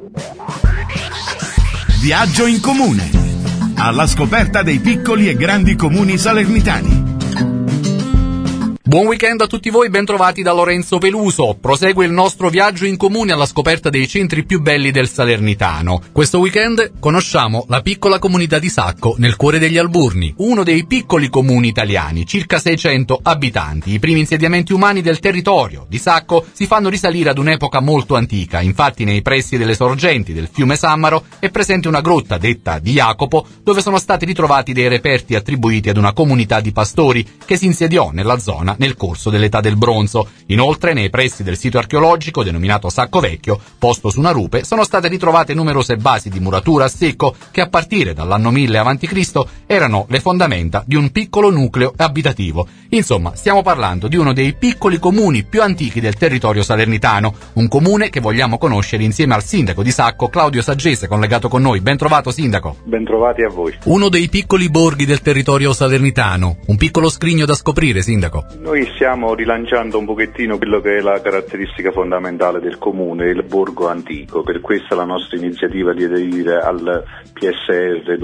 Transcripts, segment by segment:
Viaggio in comune, alla scoperta dei piccoli e grandi comuni salernitani. Buon weekend a tutti voi, bentrovati da Lorenzo Peluso. Prosegue il nostro viaggio in comune alla scoperta dei centri più belli del Salernitano. Questo weekend conosciamo la piccola comunità di Sacco, nel cuore degli Alburni, uno dei piccoli comuni italiani, circa 600 abitanti. I primi insediamenti umani del territorio di Sacco si fanno risalire ad un'epoca molto antica. Infatti nei pressi delle sorgenti del fiume Sammaro è presente una grotta detta di Jacopo, dove sono stati ritrovati dei reperti attribuiti ad una comunità di pastori che si insediò nella zona nel corso dell'età del bronzo. Inoltre, nei pressi del sito archeologico denominato Sacco Vecchio, posto su una rupe, sono state ritrovate numerose basi di muratura a secco che a partire dall'anno 1000 a.C. erano le fondamenta di un piccolo nucleo abitativo. Insomma, stiamo parlando di uno dei piccoli comuni più antichi del territorio salernitano, un comune che vogliamo conoscere insieme al sindaco di Sacco, Claudio Saggese, collegato con noi. Ben trovato, sindaco. Ben trovati a voi. Uno dei piccoli borghi del territorio salernitano, un piccolo scrigno da scoprire, sindaco. Noi stiamo rilanciando un pochettino quello che è la caratteristica fondamentale del comune, il borgo antico. Per questa la nostra iniziativa di aderire al PSR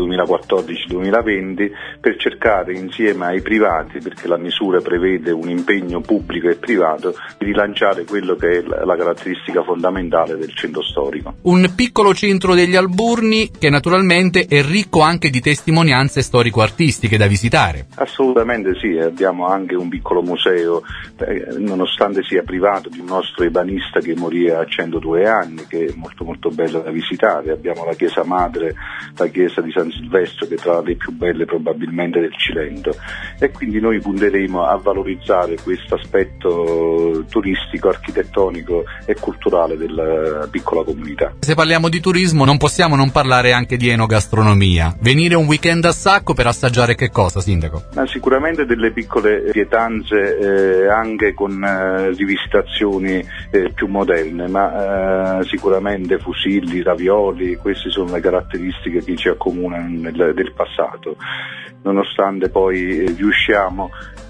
2014-2020 per cercare insieme ai privati, perché la misura prevede un impegno pubblico e privato, di rilanciare quello che è la caratteristica fondamentale del centro storico. Un piccolo centro degli Alburni che naturalmente è ricco anche di testimonianze storico-artistiche da visitare. Assolutamente sì, abbiamo anche un piccolo museo, nonostante sia privato, di un nostro ebanista che morì a 102 anni, che è molto molto bello da visitare. Abbiamo la chiesa madre, la chiesa di San Silvestro, che è tra le più belle probabilmente del Cilento, e quindi noi punteremo a valorizzare questo aspetto turistico, architettonico e culturale della piccola comunità. Se parliamo di turismo non possiamo non parlare anche di enogastronomia. Venire un weekend a Sacco per assaggiare che cosa, sindaco? Ma sicuramente delle piccole pietanze anche con rivisitazioni più moderne, ma sicuramente fusilli, ravioli, queste sono le caratteristiche che ci accomunano del passato, nonostante poi riusciamo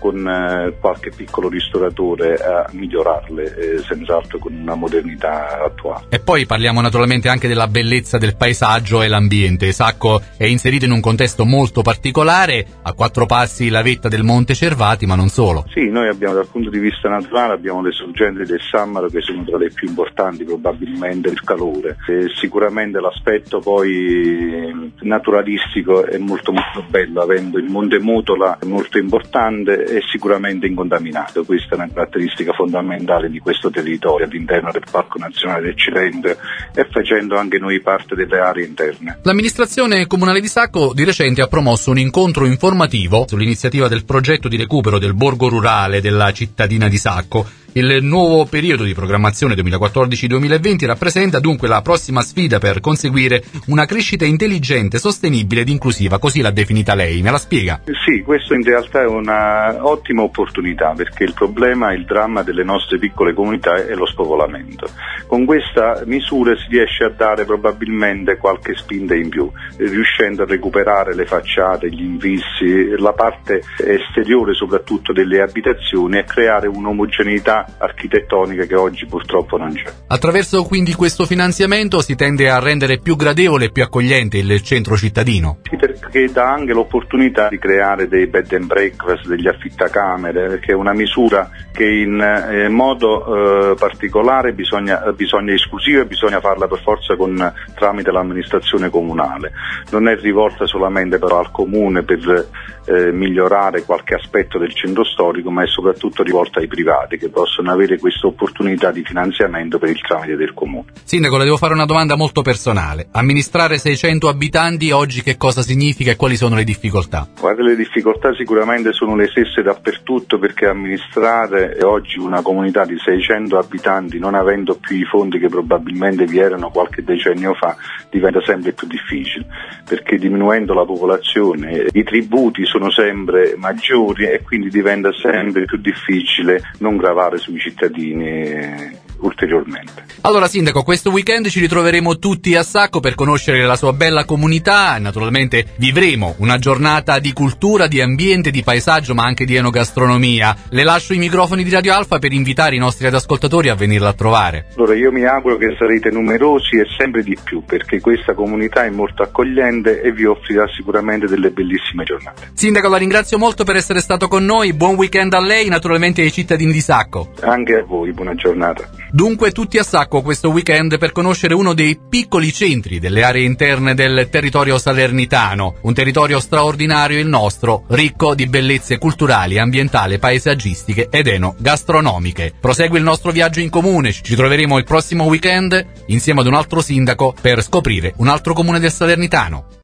con qualche piccolo ristoratore a migliorarle, senz'altro con una modernità attuale. E poi parliamo naturalmente anche della bellezza del paesaggio e l'ambiente. Sacco è inserito in un contesto molto particolare, a 4 passi la vetta del Monte Cervati, ma non solo. Sì, noi abbiamo dal punto di vista naturale abbiamo le sorgenti del Sammaro, che sono tra le più importanti probabilmente il calore, e sicuramente l'aspetto poi naturalistico è molto molto bello, avendo il Monte Motola molto importante e sicuramente incontaminato. Questa è una caratteristica fondamentale di questo territorio all'interno del Parco Nazionale del Cilento, e facendo anche noi parte delle aree interne. L'amministrazione comunale di Sacco di recente ha promosso un incontro informativo sull'iniziativa del progetto di recupero del borgo rurale della cittadina di Sacco. Il nuovo periodo di programmazione 2014-2020 rappresenta dunque la prossima sfida per conseguire una crescita intelligente, sostenibile ed inclusiva, così l'ha definita lei. Me la spiega? Sì, questo in realtà è una ottima opportunità, perché il problema, il dramma delle nostre piccole comunità è lo spopolamento. Con questa misura si riesce a dare probabilmente qualche spinta in più, riuscendo a recuperare le facciate, gli infissi, la parte esteriore soprattutto delle abitazioni, e creare un'omogeneità architettonica che oggi purtroppo non c'è. Attraverso quindi questo finanziamento si tende a rendere più gradevole e più accogliente il centro cittadino? Sì, perché dà anche l'opportunità di creare dei bed and breakfast, degli affittacamere, perché è una misura che in modo particolare bisogna esclusiva, bisogna farla per forza tramite l'amministrazione comunale. Non è rivolta solamente però al comune per migliorare qualche aspetto del centro storico, ma è soprattutto rivolta ai privati, che possono avere questa opportunità di finanziamento per il tramite del comune. Sindaco, le devo fare una domanda molto personale. Amministrare 600 abitanti oggi che cosa significa e quali sono le difficoltà? Guarda, le difficoltà sicuramente sono le stesse dappertutto, perché amministrare oggi una comunità di 600 abitanti, non avendo più i fondi che probabilmente vi erano qualche decennio fa, diventa sempre più difficile, perché diminuendo la popolazione i tributi sono sempre maggiori, e quindi diventa sempre più difficile non gravare sui cittadini ulteriormente. Allora Sindaco, questo weekend ci ritroveremo tutti a Sacco per conoscere la sua bella comunità, naturalmente vivremo una giornata di cultura, di ambiente, di paesaggio ma anche di enogastronomia. Le lascio i microfoni di Radio Alfa per invitare i nostri ascoltatori a venirla a trovare. Allora io mi auguro che sarete numerosi e sempre di più, perché questa comunità è molto accogliente e vi offrirà sicuramente delle bellissime giornate. Sindaco, la ringrazio molto per essere stato con noi, buon weekend a lei, naturalmente ai cittadini di Sacco. Anche a voi, buona giornata. Dunque tutti a Sacco questo weekend per conoscere uno dei piccoli centri delle aree interne del territorio salernitano, un territorio straordinario il nostro, ricco di bellezze culturali, ambientali, paesaggistiche ed enogastronomiche. Prosegue il nostro viaggio in comune, ci troveremo il prossimo weekend insieme ad un altro sindaco per scoprire un altro comune del Salernitano.